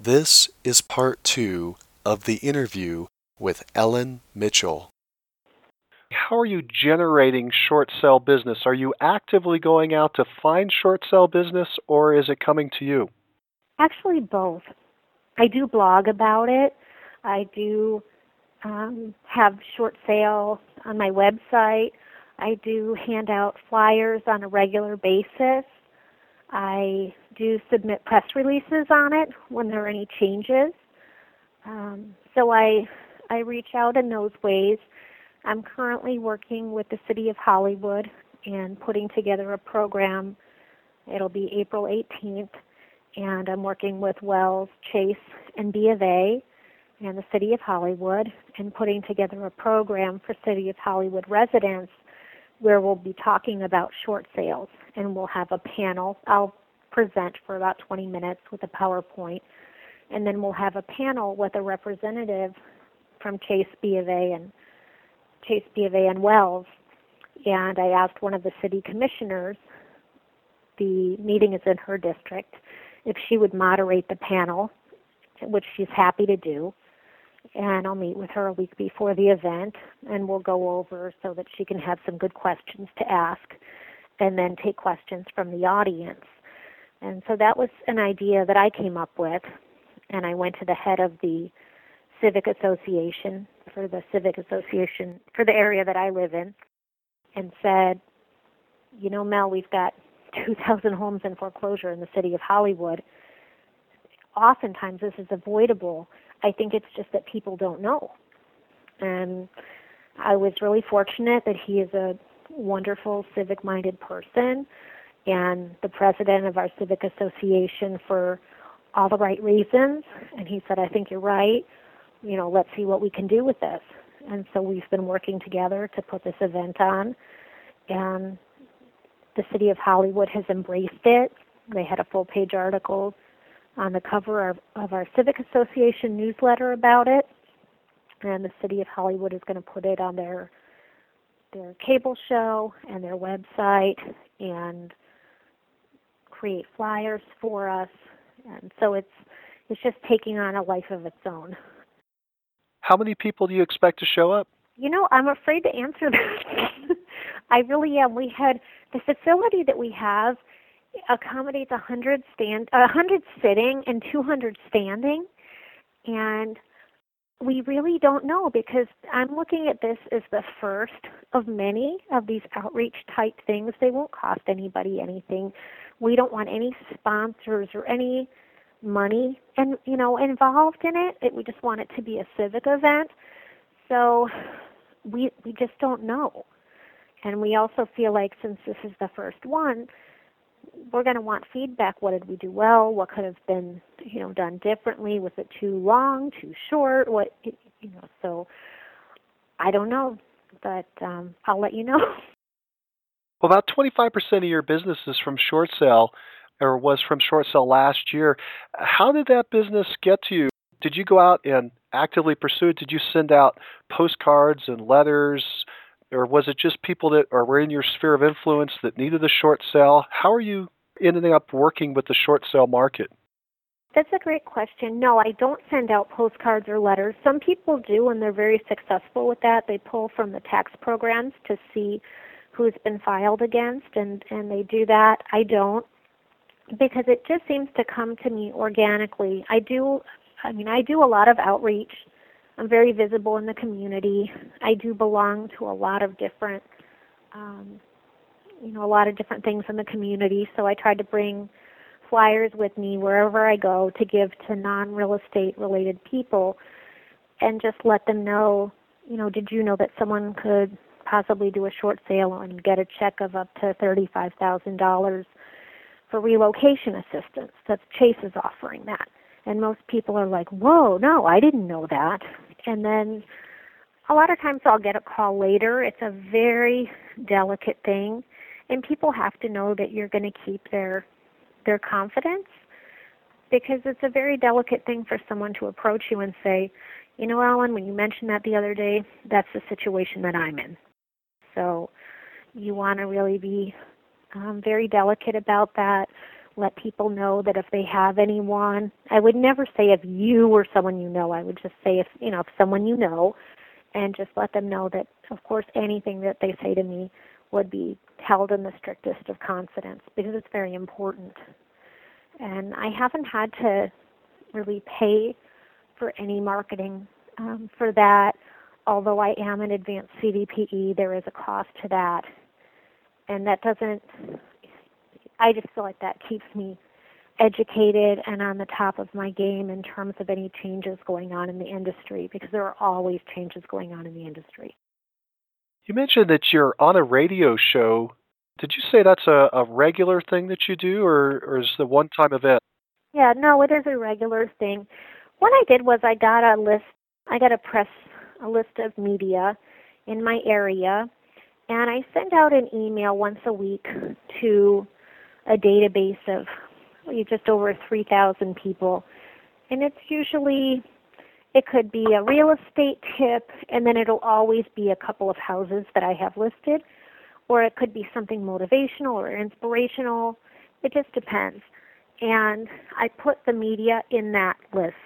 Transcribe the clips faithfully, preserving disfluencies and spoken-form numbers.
This is part two of the interview with Ellen Mitchell. How are you generating short sale business? Are you actively going out to find short sale business, or is it coming to you? Actually, both. I do blog about it. I do um, have short sale on my website. I do hand out flyers on a regular basis. I do submit press releases on it when there are any changes. Um, so I, I reach out in those ways. I'm currently working with the City of Hollywood and putting together a program. It'll be April eighteenth, and I'm working with Wells, Chase, and B of A and the City of Hollywood and putting together a program for City of Hollywood residents where we'll be talking about short sales, and we'll have a panel. I'll present for about twenty minutes with a PowerPoint, and then we'll have a panel with a representative from Chase, B of A, and Chase, B of A, and Wells. And I asked one of the city commissioners, the meeting is in her district, if she would moderate the panel, which she's happy to do. And I'll meet with her a week before the event, and we'll go over so that she can have some good questions to ask, and then take questions from the audience. And so that was an idea that I came up with, and I went to the head of the Civic Association, for the Civic Association, for the area that I live in, and said, you know, Mel, we've got two thousand homes in foreclosure in the city of Hollywood. Oftentimes this is avoidable. I think it's just that people don't know. And I was really fortunate that he is a wonderful civic-minded person and the president of our Civic Association for all the right reasons. And he said, I think you're right. You know, let's see what we can do with this. And so we've been working together to put this event on. And the city of Hollywood has embraced it. They had a full-page article on the cover of, of our Civic Association newsletter about it, and the City of Hollywood is going to put it on their their cable show and their website and create flyers for us, and so it's it's just taking on a life of its own. How many people do you expect to show up? You know, I'm afraid to answer that. I really am. We had the facility that we have accommodates one hundred stand, one hundred sitting and two hundred standing, and we really don't know because I'm looking at this as the first of many of these outreach type things. They won't cost anybody anything. We don't want any sponsors or any money and you know involved in it. it. We just want it to be a civic event. So we we just don't know, and we also feel like since this is the first one, we're going to want feedback. What did we do well? What could have been, you know, done differently? Was it too long, too short? What, you know, so I don't know, but um, I'll let you know. Well, about twenty-five percent of your business is from short sale, or was from short sale last year. How did that business get to you? Did you go out and actively pursue it? Did you send out postcards and letters? Or was it just people that are were in your sphere of influence that needed a short sale? How are you ending up working with the short sale market? That's a great question. No, I don't send out postcards or letters. Some people do, and they're very successful with that. They pull from the tax programs to see who's been filed against, and, and they do that. I don't, because it just seems to come to me organically. I do, I mean, I do a lot of outreach. I'm very visible in the community. I do belong to a lot of different, um, you know, a lot of different things in the community. So I try to bring flyers with me wherever I go to give to non-real estate related people and just let them know, you know, did you know that someone could possibly do a short sale and get a check of up to thirty-five thousand dollars for relocation assistance? That's Chase is offering that. And most people are like, whoa, no, I didn't know that. And then a lot of times I'll get a call later. It's a very delicate thing. And people have to know that you're going to keep their their confidence, because it's a very delicate thing for someone to approach you and say, you know, Ellen, when you mentioned that the other day, that's the situation that I'm in. So you want to really be um, very delicate about that. let people know that if they have anyone, I would never say if you or someone you know. I would just say if, you know, if someone you know, and just let them know that, of course, anything that they say to me would be held in the strictest of confidence because it's very important. And I haven't had to really pay for any marketing um, for that. Although I am an advanced C D P E, there is a cost to that. And that doesn't, I just feel like that keeps me educated and on the top of my game in terms of any changes going on in the industry, because there are always changes going on in the industry. You mentioned that you're on a radio show. Did you say that's a, a regular thing that you do, or, or is it a one-time event? Yeah, no, it is a regular thing. What I did was I got a list, I got a press, a list of media in my area, and I send out an email once a week to a database of well, just over three thousand people. And it's usually, it could be a real estate tip, and then it'll always be a couple of houses that I have listed, or it could be something motivational or inspirational. It just depends. And I put the media in that list.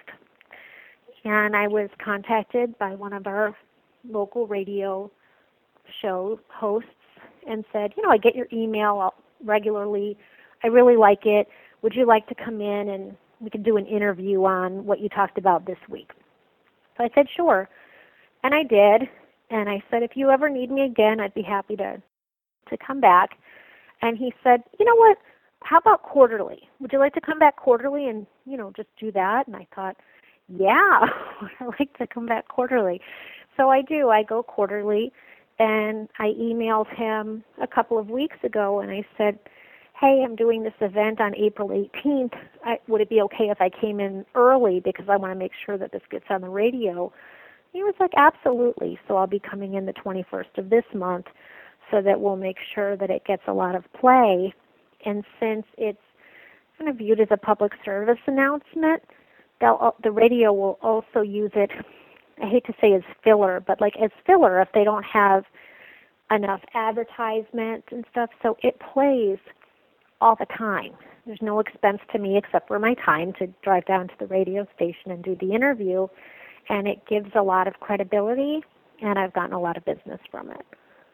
And I was contacted by one of our local radio show hosts and said, you know, I get your email regularly. I really like it. Would you like to come in and we can do an interview on what you talked about this week? So I said, sure. And I did. And I said, if you ever need me again, I'd be happy to, to come back. And he said, you know what? How about quarterly? Would you like to come back quarterly and, you know, just do that? And I thought, yeah, I like to come back quarterly. So I do. I go quarterly. And I emailed him a couple of weeks ago and I said, hey, I'm doing this event on April eighteenth. I, would it be okay if I came in early because I want to make sure that this gets on the radio? He was like, absolutely. So I'll be coming in the twenty-first of this month so that we'll make sure that it gets a lot of play. And since it's kind of viewed as a public service announcement, they'll, the radio will also use it, I hate to say as filler, but like as filler if they don't have enough advertisement and stuff. So it plays all the time. There's no expense to me except for my time to drive down to the radio station and do the interview, and it gives a lot of credibility, and I've gotten a lot of business from it.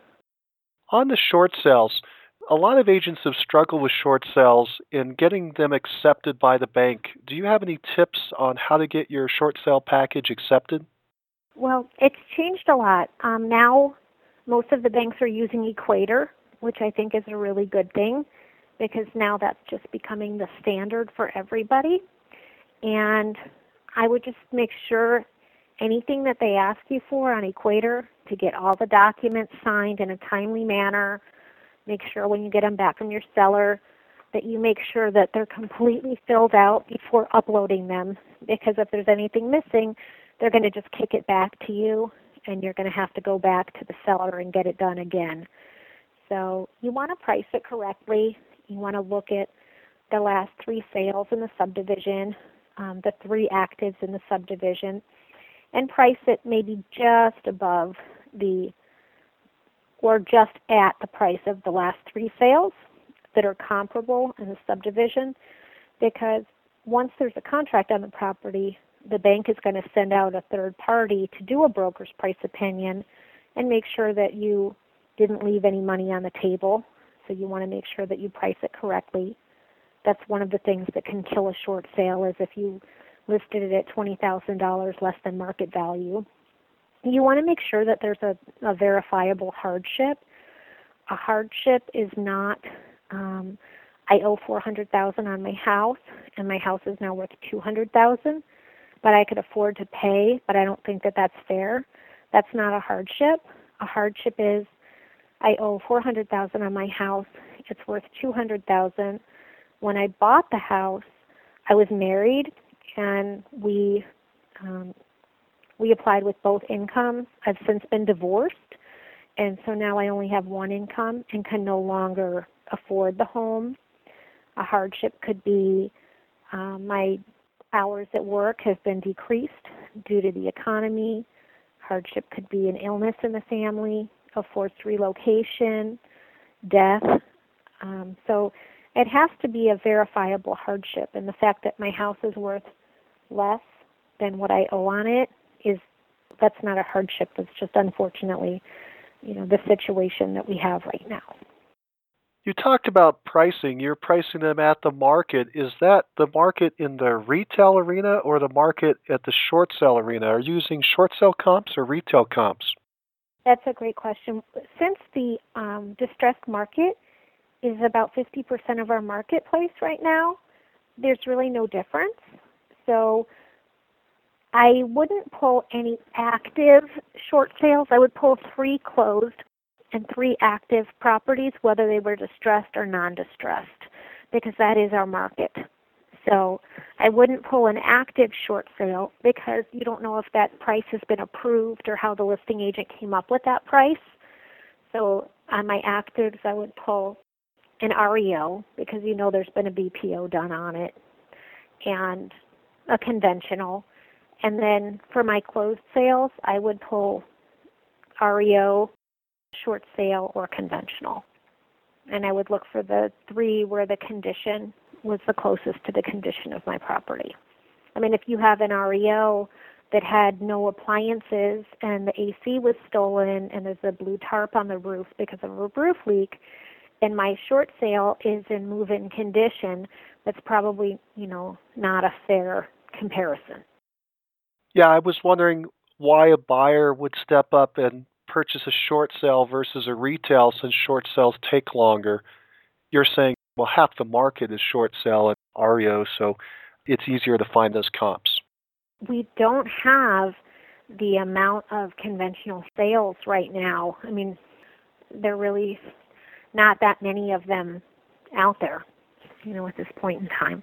On the short sales, a lot of agents have struggled with short sales in getting them accepted by the bank. Do you have any tips on how to get your short sale package accepted? Well, it's changed a lot. Um, now, most of the banks are using Equator, which I think is a really good thing because now that's just becoming the standard for everybody. And I would just make sure anything that they ask you for on Equator to get all the documents signed in a timely manner. Make sure when you get them back from your seller that you make sure that they're completely filled out before uploading them, because if there's anything missing, they're going to just kick it back to you and you're going to have to go back to the seller and get it done again. So you want to price it correctly. You want to look at the last three sales in the subdivision, um, the three actives in the subdivision, and price it maybe just above the or just at the price of the last three sales that are comparable in the subdivision, because once there's a contract on the property, the bank is going to send out a third party to do a broker's price opinion and make sure that you didn't leave any money on the table. So you want to make sure that you price it correctly. That's one of the things that can kill a short sale, is if you listed it at twenty thousand dollars less than market value. You want to make sure that there's a, a verifiable hardship. A hardship is not, um, I owe four hundred thousand dollars on my house, and my house is now worth two hundred thousand dollars, but I could afford to pay, but I don't think that that's fair. That's not a hardship. A hardship is I owe four hundred thousand dollars on my house. It's worth two hundred thousand dollars. When I bought the house, I was married, and we um, we applied with both incomes. I've since been divorced, and so now I only have one income and can no longer afford the home. A hardship could be um, my hours at work have been decreased due to the economy. Hardship could be an illness in the family, a forced relocation, death. Um, so It has to be a verifiable hardship, and the fact that my house is worth less than what I owe on it is, that's not a hardship. That's just unfortunately, you know, the situation that we have right now. You talked about pricing. You're pricing them at the market. Is that the market in the retail arena or the market at the short sale arena? Are you using short sale comps or retail comps? That's a great question. Since the um, distressed market is about fifty percent of our marketplace right now, there's really no difference. So I wouldn't pull any active short sales. I would pull three closed and three active properties, whether they were distressed or non-distressed, because that is our market. So I wouldn't pull an active short sale because you don't know if that price has been approved or how the listing agent came up with that price. So on my actives, I would pull an R E O because you know there's been a B P O done on it, and a conventional. And then for my closed sales, I would pull R E O, short sale, or conventional. And I would look for the three where the condition was the closest to the condition of my property. I mean, if you have an R E O that had no appliances and the A C was stolen and there's a blue tarp on the roof because of a roof leak, and my short sale is in move-in condition, that's probably, you know, not a fair comparison. Yeah, I was wondering why a buyer would step up and purchase a short sale versus a retail, since short sales take longer. You're saying, well, half the market is short sale and R E O, so it's easier to find those comps. We don't have the amount of conventional sales right now. I mean, there are really not that many of them out there, you know, at this point in time.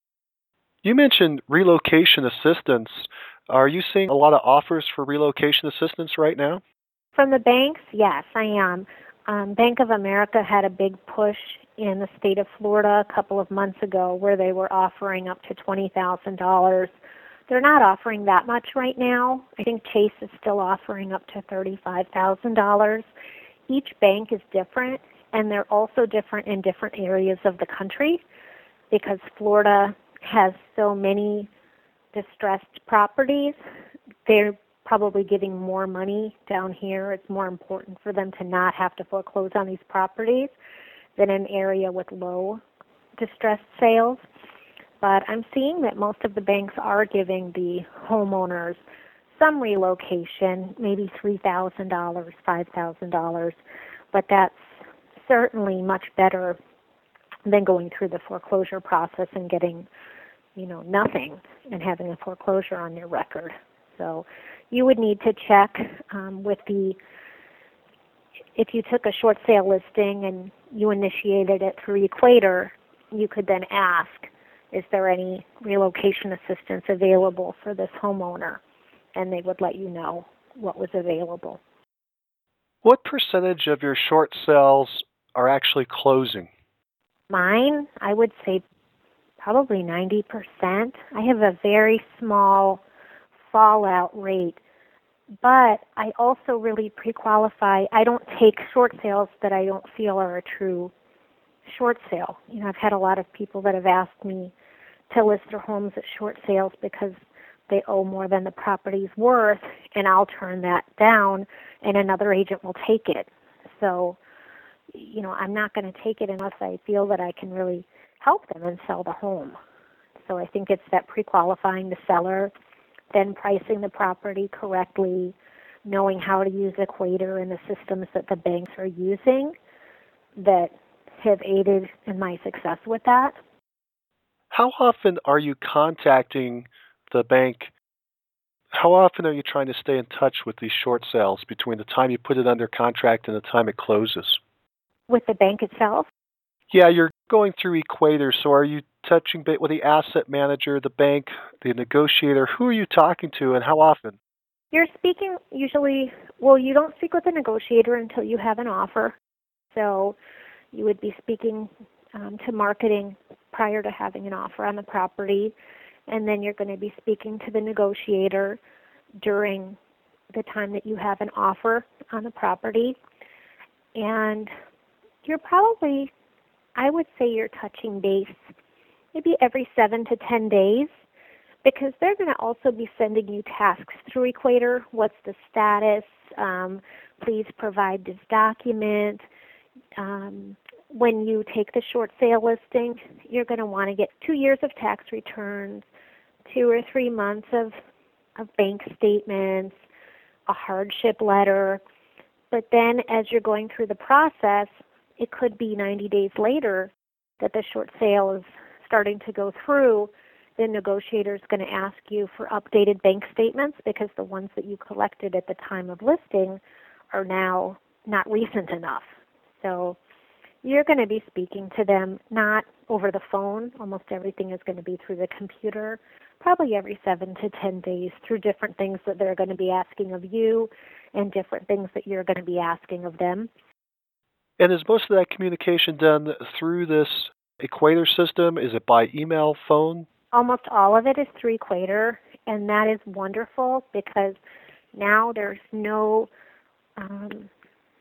You mentioned relocation assistance. Are you seeing a lot of offers for relocation assistance right now? From the banks, yes, I am. Um, Bank of America had a big push in the state of Florida a couple of months ago where they were offering up to twenty thousand dollars. They're not offering that much right now. I think Chase is still offering up to thirty-five thousand dollars. Each bank is different, and they're also different in different areas of the country because Florida has so many distressed properties. They're probably giving more money down here. It's more important for them to not have to foreclose on these properties than an area with low distressed sales. But I'm seeing that most of the banks are giving the homeowners some relocation, maybe three thousand dollars, five thousand dollars, but that's certainly much better than going through the foreclosure process and getting, you know, nothing and having a foreclosure on your record. So you would need to check um, with the, if you took a short sale listing and you initiated it through Equator, you could then ask, is there any relocation assistance available for this homeowner? And they would let you know what was available. What percentage of your short sales are actually closing? Mine, I would say probably ninety percent. I have a very small fallout rate, but I also really pre-qualify. I don't take short sales that I don't feel are a true short sale. You know, I've had a lot of people that have asked me to list their homes at short sales because they owe more than the property's worth, and I'll turn that down, and another agent will take it. So, you know, I'm not going to take it unless I feel that I can really help them and sell the home. So I think it's that pre-qualifying the seller, then pricing the property correctly, knowing how to use Equator and the systems that the banks are using that have aided in my success with that. How often are you contacting the bank? How often are you trying to stay in touch with these short sales between the time you put it under contract and the time it closes? With the bank itself? Yeah, you're going through Equator, so are you touching base with the asset manager, the bank, the negotiator? Who are you talking to and how often? You're speaking usually, well, you don't speak with a negotiator until you have an offer. So you would be speaking um, to marketing prior to having an offer on the property, and then you're going to be speaking to the negotiator during the time that you have an offer on the property. And you're probably, I would say you're touching base maybe every seven to ten days because they're going to also be sending you tasks through Equator. What's the status? Um, please provide this document. Um, when you take the short sale listing, you're going to want to get two years of tax returns, two or three months of, of bank statements, a hardship letter. But then as you're going through the process, it could be ninety days later that the short sale is starting to go through. The negotiator is going to ask you for updated bank statements because the ones that you collected at the time of listing are now not recent enough. So you're going to be speaking to them not over the phone. Almost everything is going to be through the computer, probably every seven to ten days through different things that they're going to be asking of you and different things that you're going to be asking of them. And is most of that communication done through this Equator system? Is it by email, phone? Almost all of it is through Equator, and that is wonderful because now there's no, um,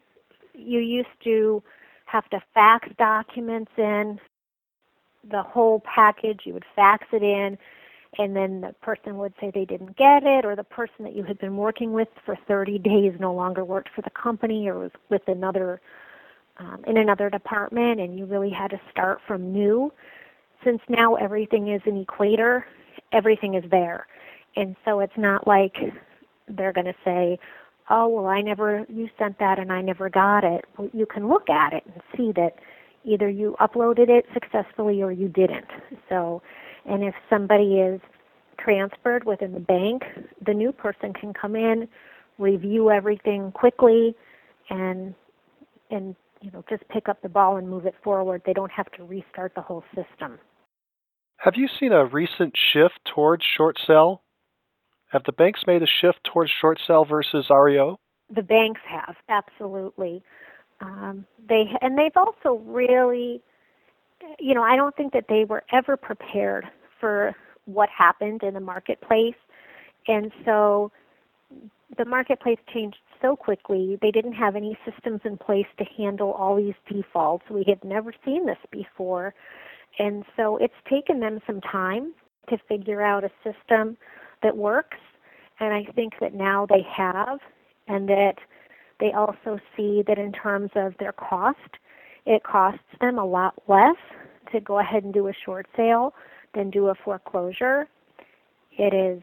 you used to have to fax documents in, the whole package, you would fax it in, and then the person would say they didn't get it, or the person that you had been working with for thirty days no longer worked for the company or was with another, um, in another department, and you really had to start from new. Since now everything is in Equator, everything is there. And so it's not like they're going to say, oh, well, I never, you sent that and I never got it. Well, you can look at it and see that either you uploaded it successfully or you didn't. So, and if somebody is transferred within the bank, the new person can come in, review everything quickly, and and you know just pick up the ball and move it forward. They don't have to restart the whole system. Have you seen a recent shift towards short sale? Have the banks made a shift towards short sale versus R E O? The banks have, absolutely. Um, they and they've also really, you know, I don't think that they were ever prepared for what happened in the marketplace, and so the marketplace changed so quickly. They didn't have any systems in place to handle all these defaults. We had never seen this before, and so it's taken them some time to figure out a system that works, and I think that now they have, and that they also see that in terms of their cost, it costs them a lot less to go ahead and do a short sale than do a foreclosure. It is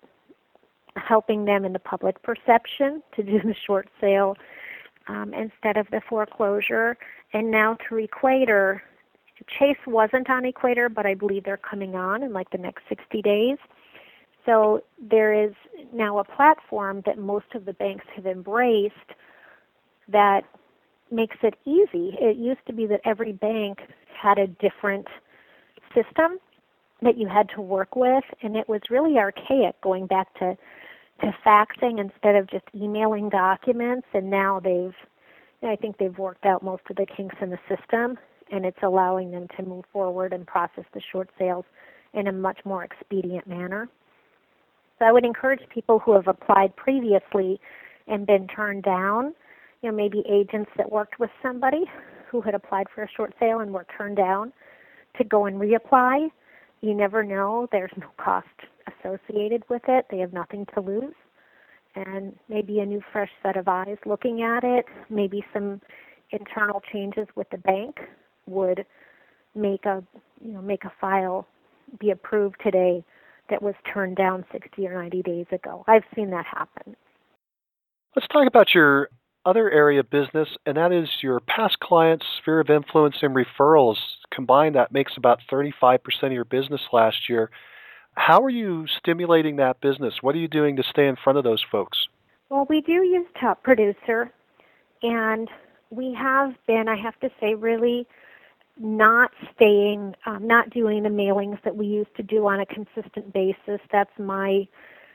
helping them in the public perception to do the short sale um, instead of the foreclosure. And now through Equator, Chase wasn't on Equator, but I believe they're coming on in like the next sixty days. So there is now a platform that most of the banks have embraced that makes it easy. It used to be that every bank had a different system that you had to work with, and it was really archaic going back to, to faxing instead of just emailing documents, and now they've, I think they've worked out most of the kinks in the system, and it's allowing them to move forward and process the short sales in a much more expedient manner. So I would encourage people who have applied previously and been turned down, you know, maybe agents that worked with somebody who had applied for a short sale and were turned down, to go and reapply. You never know. There's no cost associated with it. They have nothing to lose. And maybe a new fresh set of eyes looking at it, maybe some internal changes with the bank would make a, you know, make a file be approved today that was turned down sixty or ninety days ago. I've seen that happen. Let's talk about your other area of business, and that is your past clients, sphere of influence, and referrals. Combined, that makes about thirty-five percent of your business last year. How are you stimulating that business? What are you doing to stay in front of those folks? Well, we do use Top Producer, and we have been, I have to say, really not staying, um, not doing the mailings that we used to do on a consistent basis. That's my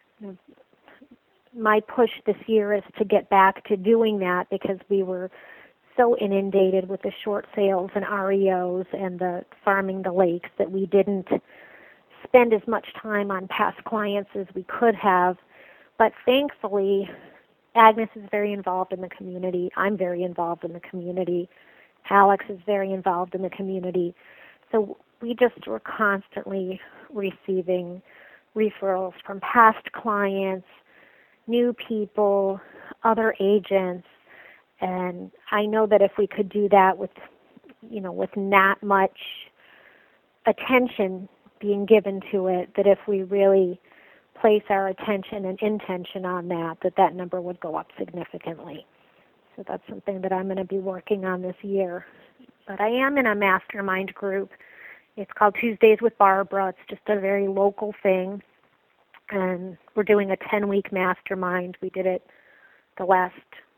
my push this year, is to get back to doing that, because we were so inundated with the short sales and R E Os and the farming the lakes that we didn't spend as much time on past clients as we could have. But thankfully, Agnes is very involved in the community. I'm very involved in the community. Alex is very involved in the community. So we just were constantly receiving referrals from past clients, new people, other agents, and I know that if we could do that with, you know, with not much attention being given to it, that if we really place our attention and intention on that, that that number would go up significantly. So that's something that I'm going to be working on this year. But I am in a mastermind group. It's called Tuesdays with Barbara. It's just a very local thing. And we're doing a ten-week mastermind. We did it the last,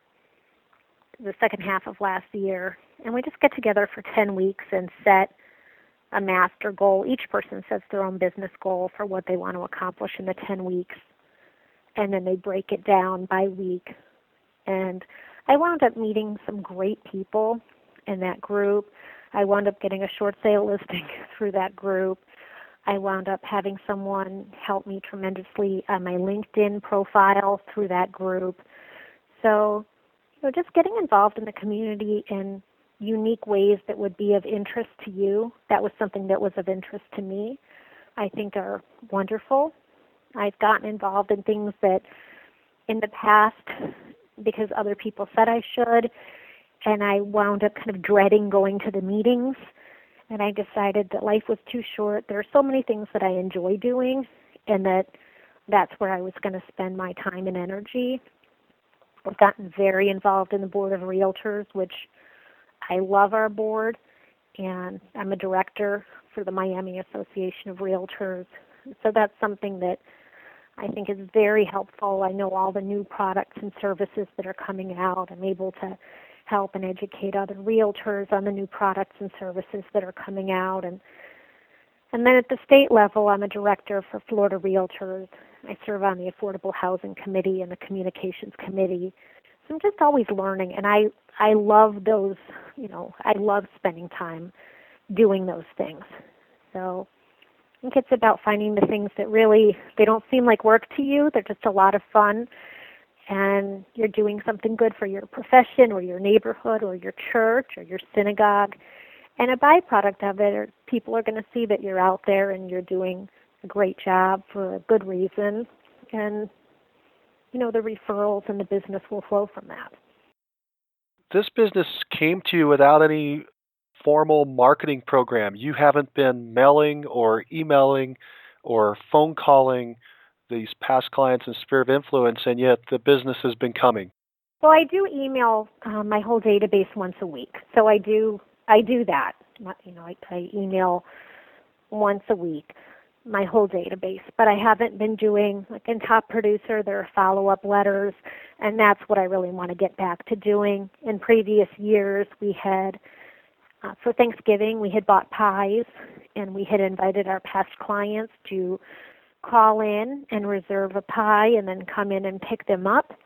the second half of last year. And we just get together for ten weeks and set a master goal. Each person sets their own business goal for what they want to accomplish in the ten weeks. And then they break it down by week. And I wound up meeting some great people in that group. I wound up getting a short sale listing through that group. I wound up having someone help me tremendously on my LinkedIn profile through that group. So, you know, just getting involved in the community in unique ways that would be of interest to you. That was something that was of interest to me, I think are wonderful. I've gotten involved in things that in the past, because other people said I should, and I wound up kind of dreading going to the meetings, and I decided that life was too short. There are so many things that I enjoy doing, and that that's where I was going to spend my time and energy. I've gotten very involved in the Board of Realtors, which I love our board, and I'm a director for the Miami Association of Realtors. So that's something that I think is very helpful. I know all the new products and services that are coming out. I'm able to help and educate other realtors on the new products and services that are coming out. And and then at the state level, I'm a director for Florida Realtors. I serve on the Affordable Housing Committee and the Communications Committee. So I'm just always learning, and I, I love those, you know, I love spending time doing those things. So I think it's about finding the things that really, they don't seem like work to you. They're just a lot of fun, and you're doing something good for your profession or your neighborhood or your church or your synagogue. And a byproduct of it, are people are going to see that you're out there and you're doing a great job for a good reason. And, you know, the referrals and the business will flow from that. This business came to you without any formal marketing program. You haven't been mailing or emailing or phone calling these past clients in Sphere of Influence, and yet the business has been coming. Well, I do email um, my whole database once a week. So I do I do that. You know, I, I email once a week my whole database, but I haven't been doing, like in Top Producer, there are follow-up letters, and that's what I really want to get back to doing. In previous years, we had, uh, for Thanksgiving, we had bought pies, and we had invited our past clients to call in and reserve a pie and then come in and pick them up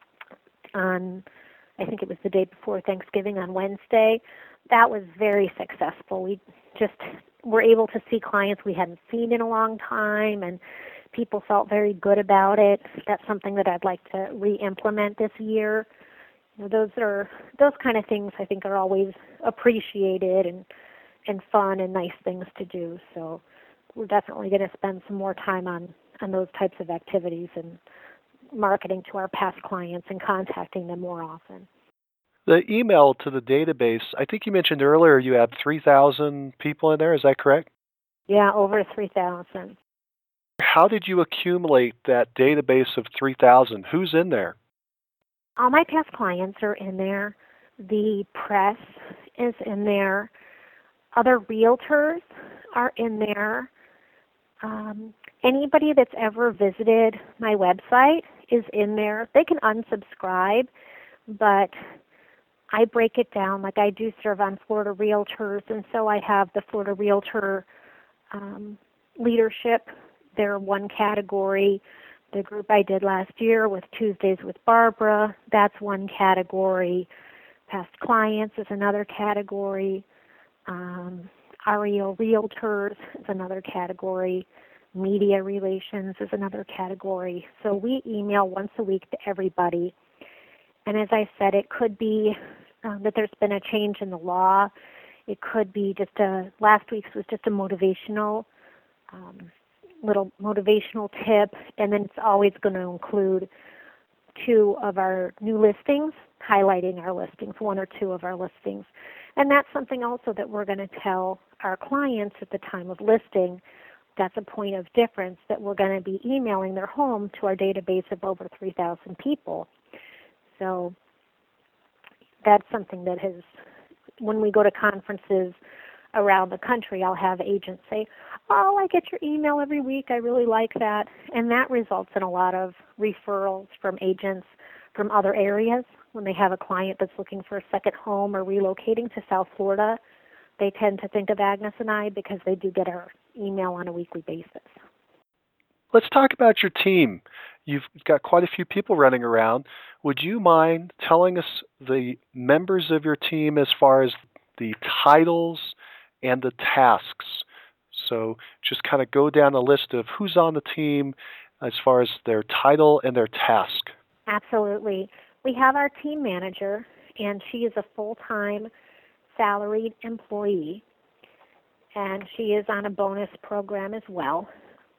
on, I think it was the day before Thanksgiving on Wednesday. That was very successful. We just were able to see clients we hadn't seen in a long time, and people felt very good about it. That's something that I'd like to re-implement this year. You know, those are those kind of things I think are always appreciated and and fun and nice things to do. So we're definitely going to spend some more time on, on those types of activities and marketing to our past clients and contacting them more often. The email to the database, I think you mentioned earlier you have three thousand people in there. Is that correct? Yeah, over three thousand. How did you accumulate that database of three thousand? Who's in there? All my past clients are in there. The press is in there. Other realtors are in there. Um, anybody that's ever visited my website is in there. They can unsubscribe, but I break it down. Like I do serve on Florida Realtors, and so I have the Florida Realtor um, leadership. They're one category. The group I did last year with Tuesdays with Barbara, that's one category. Past clients is another category. Um, R E O Realtors is another category. Media relations is another category. So we email once a week to everybody. And as I said, it could be um, that there's been a change in the law. It could be just a, last week's was just a motivational, um, little motivational tip, and then it's always going to include two of our new listings, highlighting our listings, one or two of our listings. And that's something also that we're going to tell our clients at the time of listing. That's a point of difference, that we're going to be emailing their home to our database of over three thousand people. So that's something that has, when we go to conferences around the country, I'll have agents say, oh, I get your email every week. I really like that. And that results in a lot of referrals from agents from other areas. When they have a client that's looking for a second home or relocating to South Florida, they tend to think of Agnes and I because they do get our email on a weekly basis. Let's talk about your team. You've got quite a few people running around. Would you mind telling us the members of your team as far as the titles and the tasks? So just kind of go down the list of who's on the team as far as their title and their task. Absolutely. We have our team manager, and she is a full-time salaried employee, and she is on a bonus program as well.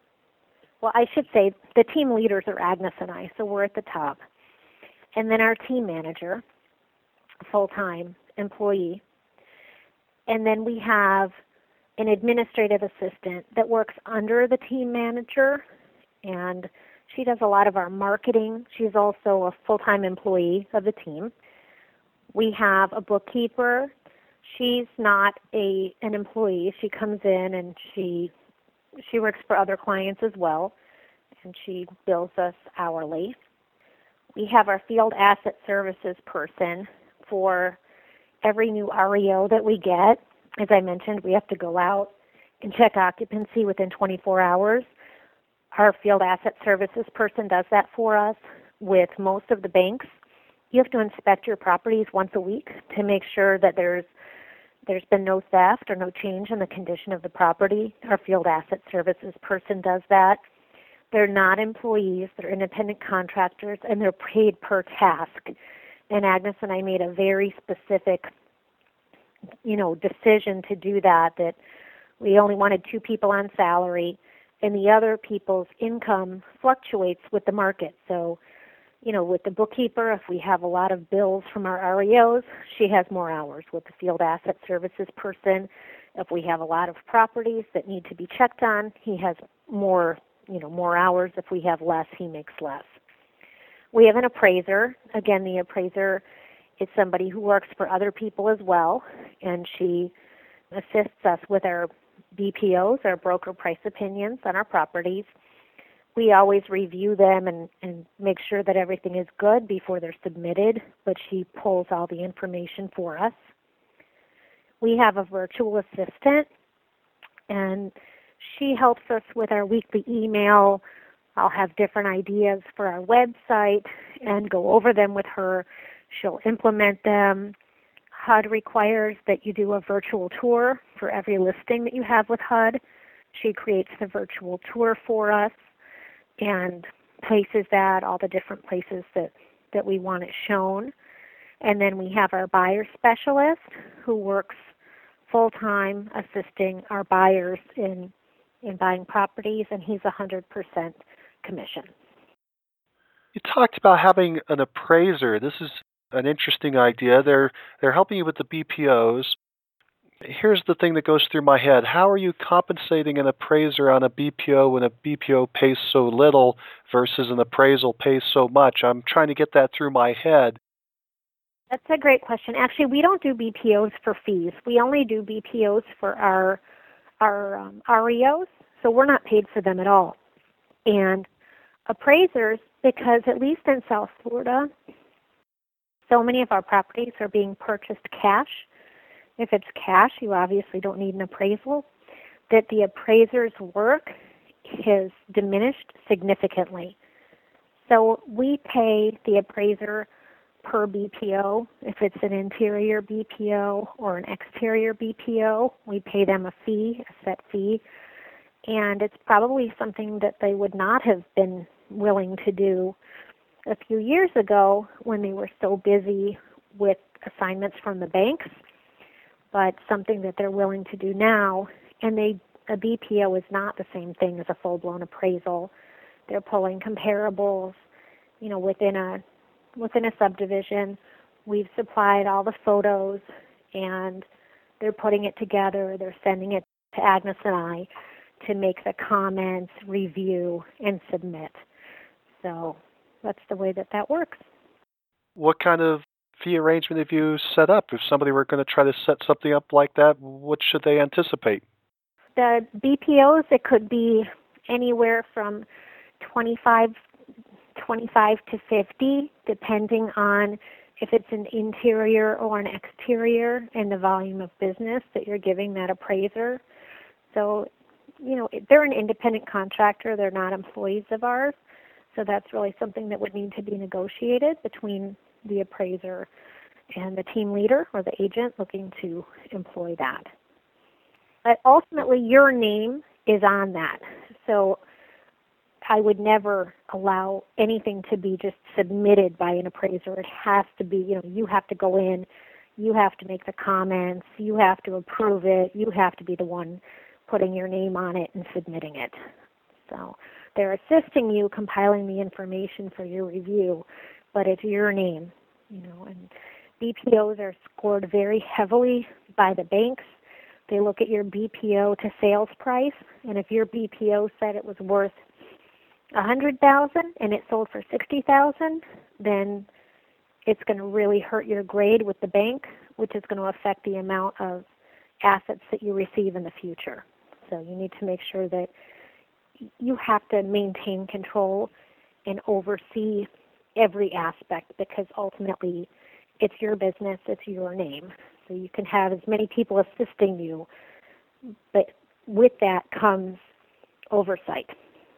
Well, I should say the team leaders are Agnes and I, so we're at the top. And then our team manager, a full-time employee. And then we have an administrative assistant that works under the team manager, and she does a lot of our marketing. She's also a full-time employee of the team. We have a bookkeeper. She's not a an employee. She comes in and she she works for other clients as well, and she bills us hourly. We have our field asset services person for every new R E O that we get. As I mentioned, we have to go out and check occupancy within twenty-four hours. Our field asset services person does that for us. With most of the banks, you have to inspect your properties once a week to make sure that there's there's been no theft or no change in the condition of the property. Our field asset services person does that. They're not employees, they're independent contractors, and they're paid per task. And Agnes and I made a very specific, you know, decision to do that, that we only wanted two people on salary, and the other people's income fluctuates with the market. So, you know, with the bookkeeper, if we have a lot of bills from our R E Os, she has more hours. With the field asset services person, if we have a lot of properties that need to be checked on, he has more, you know, more hours. If we have less, he makes less. We have an appraiser. Again, the appraiser is somebody who works for other people as well, and she assists us with our B P Os, our broker price opinions on our properties. We always review them and, and make sure that everything is good before they're submitted, but she pulls all the information for us. We have a virtual assistant, and she helps us with our weekly email. I'll have different ideas for our website and go over them with her. She'll implement them. H U D requires that you do a virtual tour for every listing that you have with H U D. She creates the virtual tour for us and places that, all the different places that, that we want it shown. And then we have our buyer specialist who works full-time assisting our buyers in, in buying properties, and he's one hundred percent commission. You talked about having an appraiser. This is an interesting idea. They're they're helping you with the B P Os. Here's the thing that goes through my head. How are you compensating an appraiser on a B P O when a B P O pays so little versus an appraisal pays so much? I'm trying to get that through my head. That's a great question. Actually, we don't do B P Os for fees. We only do B P Os for our our um, R E Os, so we're not paid for them at all. And appraisers, because at least in South Florida, so many of our properties are being purchased cash. If it's cash, you obviously don't need an appraisal. That the appraiser's work has diminished significantly. So we pay the appraiser per B P O. If it's an interior B P O or an exterior B P O, we pay them a fee, a set fee. And it's probably something that they would not have been willing to do a few years ago when they were so busy with assignments from the banks, but something that they're willing to do now. And they a B P O is not the same thing as a full-blown appraisal. They're pulling comparables, you know, within a within a subdivision. We've supplied all the photos, and they're putting it together. They're sending it to Agnes and I to make the comments, review, and submit. So that's the way that that works. What kind of fee arrangement have you set up? If somebody were going to try to set something up like that, what should they anticipate? The B P Os, it could be anywhere from twenty-five, twenty-five to fifty, depending on if it's an interior or an exterior and the volume of business that you're giving that appraiser. So, you know, they're an independent contractor. They're not employees of ours. So that's really something that would need to be negotiated between the appraiser and the team leader or the agent looking to employ that. But ultimately, your name is on that. So I would never allow anything to be just submitted by an appraiser. It has to be, you know, you have to go in, you have to make the comments, you have to approve it, you have to be the one putting your name on it and submitting it. So they're assisting you compiling the information for your review, but it's your name, you know, and B P Os are scored very heavily by the banks. They look at your B P O to sales price, and if your B P O said it was worth one hundred thousand dollars and it sold for sixty thousand dollars, then it's going to really hurt your grade with the bank, which is going to affect the amount of assets that you receive in the future. So you need to make sure that you have to maintain control and oversee every aspect, because ultimately it's your business, it's your name. So you can have as many people assisting you, but with that comes oversight.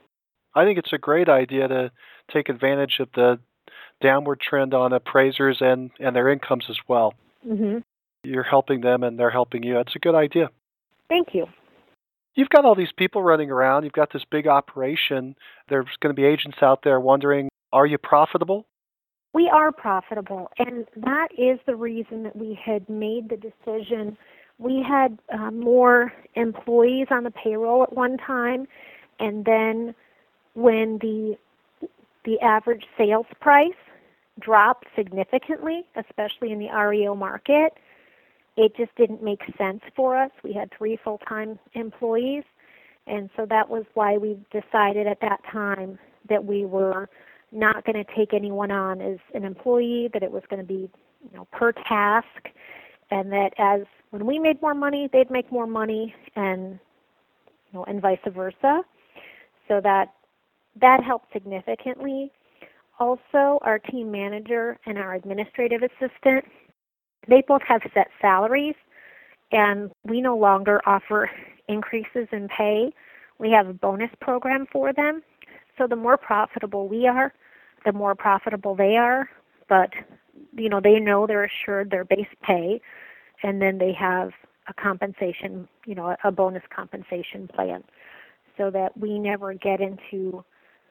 I think it's a great idea to take advantage of the downward trend on appraisers and, and their incomes as well. Mm-hmm. You're helping them and they're helping you. It's a good idea. Thank you. You've got all these people running around. You've got this big operation. There's going to be agents out there wondering, are you profitable? We are profitable, and that is the reason that we had made the decision. We had uh, more employees on the payroll at one time, and then when the the average sales price dropped significantly, especially in the R E O market, it just didn't make sense for us. We had three full-time employees, and so that was why we decided at that time that we were not going to take anyone on as an employee, that it was going to be, you know, per task, and that as when we made more money, they'd make more money, and you know, and vice versa. So that that helped significantly. Also, our team manager and our administrative assistant, they both have set salaries, and we no longer offer increases in pay. We have a bonus program for them. So the more profitable we are, the more profitable they are. But, you know, they know they're assured their base pay, and then they have a compensation, you know, a bonus compensation plan, so that we never get into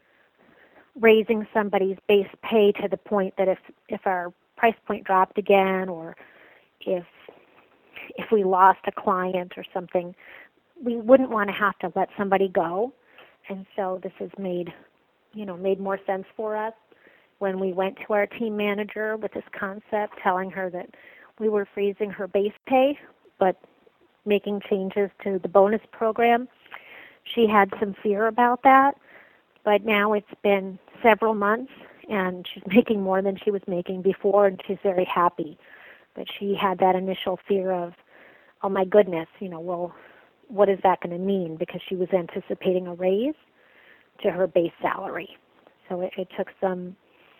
raising somebody's base pay to the point that if, if our price point dropped again, or if if we lost a client or something, we wouldn't want to have to let somebody go. And so this has made, you know, made more sense for us when we went to our team manager with this concept, telling her that we were freezing her base pay, but making changes to the bonus program. She had some fear about that, but now it's been several months, and she's making more than she was making before, and she's very happy. But she had that initial fear of, oh my goodness, you know, well, what is that going to mean? Because she was anticipating a raise to her base salary. So it, it took some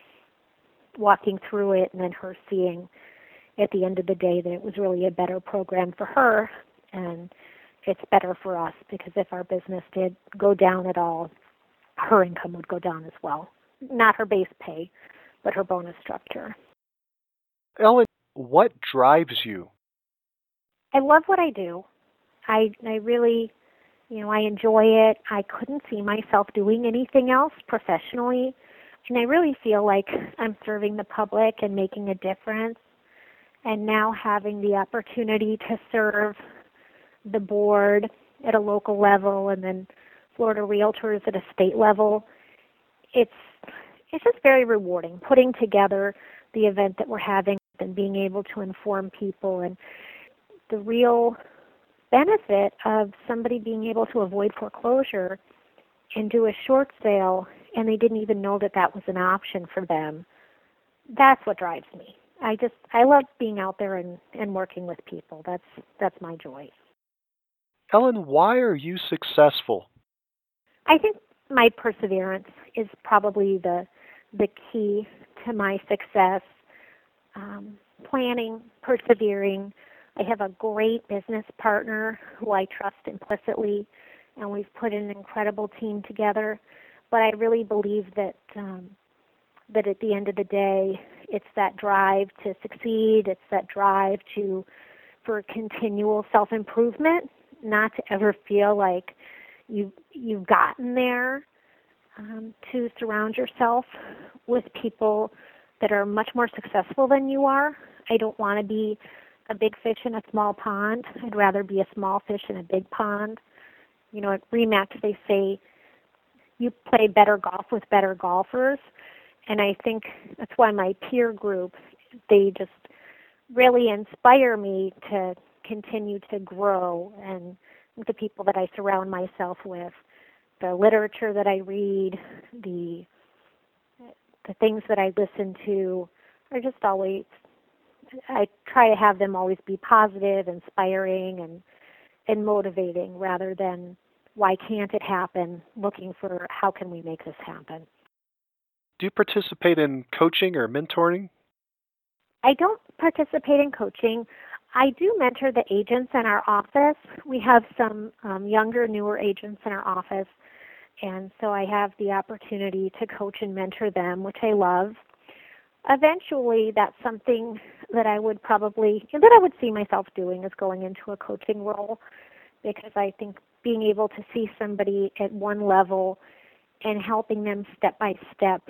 walking through it, and then her seeing at the end of the day that it was really a better program for her, and it's better for us, because if our business did go down at all, her income would go down as well. Not her base pay, but her bonus structure. Ellen, what drives you? I love what I do. I I really, you know, I enjoy it. I couldn't see myself doing anything else professionally, and I really feel like I'm serving the public and making a difference. and now having the opportunity to serve the board at a local level and then Florida Realtors at a state level, it's it's just very rewarding putting together the event that we're having and being able to inform people, and the real benefit of somebody being able to avoid foreclosure and do a short sale and they didn't even know that that was an option for them. That's what drives me. I just I love being out there and, and working with people. That's that's my joy. Ellen, why are you successful? I think my perseverance is probably the the key to my success. Um, planning, persevering. I have a great business partner who I trust implicitly, and we've put an incredible team together. But I really believe that um, that at the end of the day, it's that drive to succeed. It's that drive to for continual self-improvement, not to ever feel like you've you've gotten there. Um, to surround yourself with people that are much more successful than you are. I don't want to be a big fish in a small pond. I'd rather be a small fish in a big pond. You know, at RE/MAX they say you play better golf with better golfers, and I think that's why my peer group, they just really inspire me to continue to grow, and the people that I surround myself with, the literature that I read, the the things that I listen to are just always, I try to have them always be positive, inspiring, and, and motivating rather than why can't it happen, looking for how can we make this happen. Do you participate in coaching or mentoring? I don't participate in coaching. I do mentor the agents in our office. We have some um, younger, newer agents in our office, and so I have the opportunity to coach and mentor them, which I love. Eventually, that's something that I would probably, that I would see myself doing, is going into a coaching role, because I think being able to see somebody at one level and helping them step by step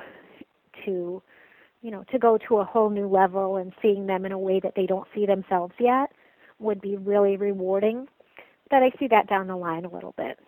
to, you know, to go to a whole new level and seeing them in a way that they don't see themselves yet would be really rewarding. But I see that down the line a little bit.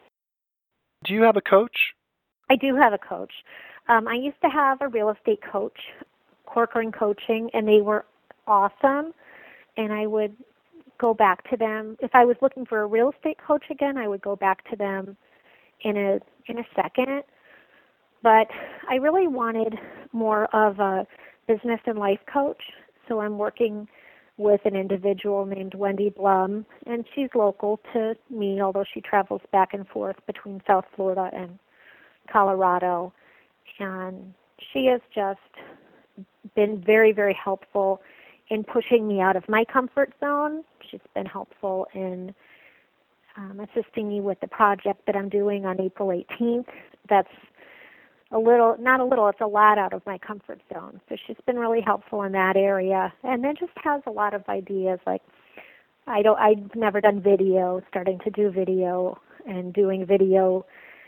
Do you have a coach? I do have a coach. Um, I used to have a real estate coach, Corcoran Coaching, and they were awesome. And I would go back to them. If I was looking for a real estate coach again, I would go back to them in a in a second. But I really wanted more of a business and life coach. So I'm working with an individual named Wendy Blum, and she's local to me, although she travels back and forth between South Florida and Colorado. And she has just been very, very helpful in pushing me out of my comfort zone. She's been helpful in um, assisting me with the project that I'm doing on April eighteenth. That's a little, not a little, it's a lot out of my comfort zone. So she's been really helpful in that area. And then just has a lot of ideas, like I don't, I've never done video, starting to do video and doing video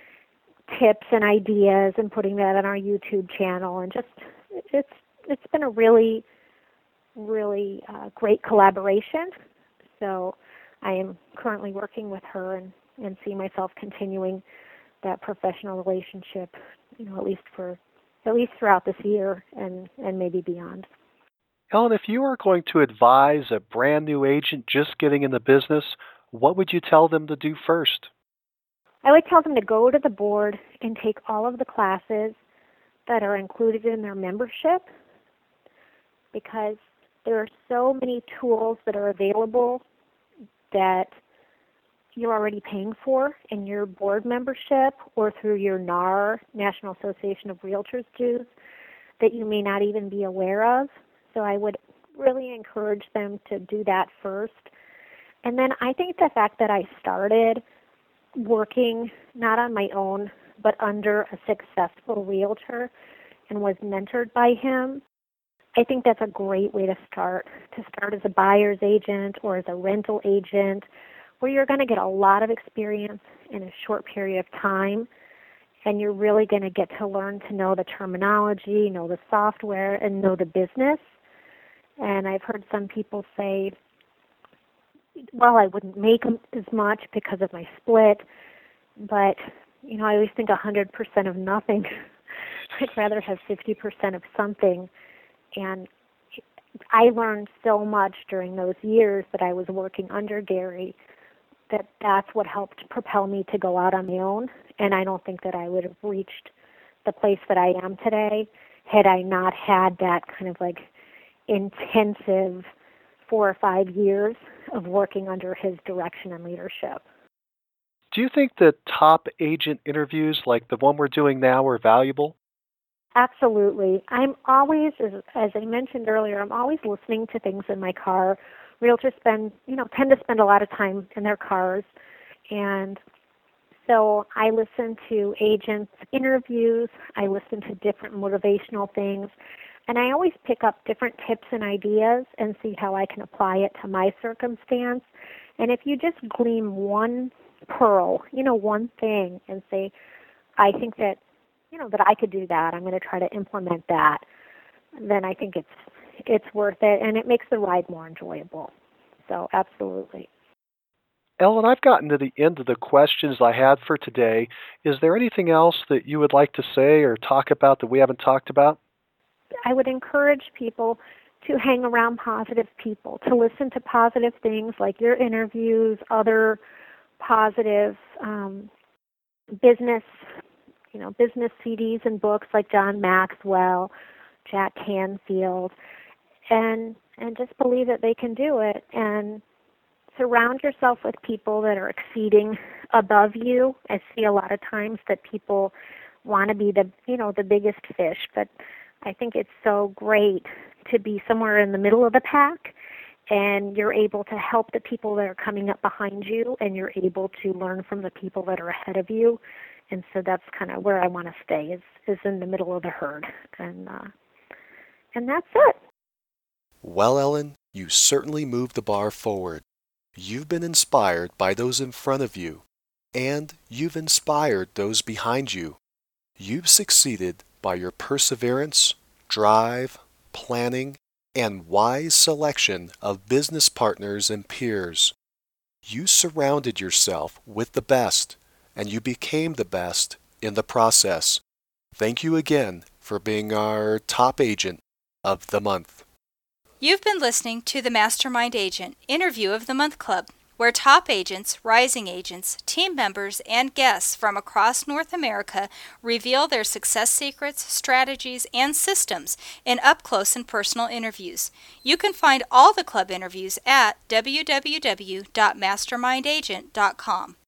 tips and ideas and putting that on our YouTube channel. And just, it's it's been a really, really uh, great collaboration. So I am currently working with her and, and see myself continuing that professional relationship, you know, at least for at least throughout this year and, and maybe beyond. Ellen, if you are going to advise a brand new agent just getting in the business, what would you tell them to do first? I would tell them to go to the board and take all of the classes that are included in their membership, because there are so many tools that are available that you're already paying for in your board membership or through your N A R, National Association of Realtors dues, that you may not even be aware of. So I would really encourage them to do that first. And then I think the fact that I started working not on my own, but under a successful realtor and was mentored by him, I think that's a great way to start, to start as a buyer's agent or as a rental agent, where you're going to get a lot of experience in a short period of time, and you're really going to get to learn to know the terminology, know the software, and know the business. And I've heard some people say, well, I wouldn't make as much because of my split, but, you know, I always think one hundred percent of nothing. I'd rather have fifty percent of something. And I learned so much during those years that I was working under Gary that that's what helped propel me to go out on my own. And I don't think that I would have reached the place that I am today had I not had that kind of like intensive four or five years of working under his direction and leadership. Do you think that top agent interviews like the one we're doing now are valuable? Absolutely. I'm always, as, as I mentioned earlier, I'm always listening to things in my car. Realtors spend, you know, tend to spend a lot of time in their cars, and so I listen to agents' interviews. I listen to different motivational things, and I always pick up different tips and ideas and see how I can apply it to my circumstance. And if you just glean one pearl, you know, one thing, and say, I think that, you know, that I could do that, I'm going to try to implement that, then I think it's it's worth it, and it makes the ride more enjoyable. So absolutely. Ellen, I've gotten to the end of the questions I had for today. Is there anything else that you would like to say or talk about that we haven't talked about? I would encourage people to hang around positive people, to listen to positive things like your interviews, other positive um, business, you know, business C Ds and books like John Maxwell, Jack Canfield, and and just believe that they can do it, and surround yourself with people that are exceeding above you. I see a lot of times that people want to be the, you know, the biggest fish, but I think it's so great to be somewhere in the middle of the pack, and you're able to help the people that are coming up behind you, and you're able to learn from the people that are ahead of you. And so that's kind of where I want to stay, is, is in the middle of the herd. And uh, and that's it. Well, Ellen, you certainly moved the bar forward. You've been inspired by those in front of you, and you've inspired those behind you. You've succeeded by your perseverance, drive, planning, and wise selection of business partners and peers. You surrounded yourself with the best, and you became the best in the process. Thank you again for being our top agent of the month. You've been listening to the Mastermind Agent Interview of the Month Club, where top agents, rising agents, team members, and guests from across North America reveal their success secrets, strategies, and systems in up-close and personal interviews. You can find all the club interviews at w w w dot mastermind agent dot com.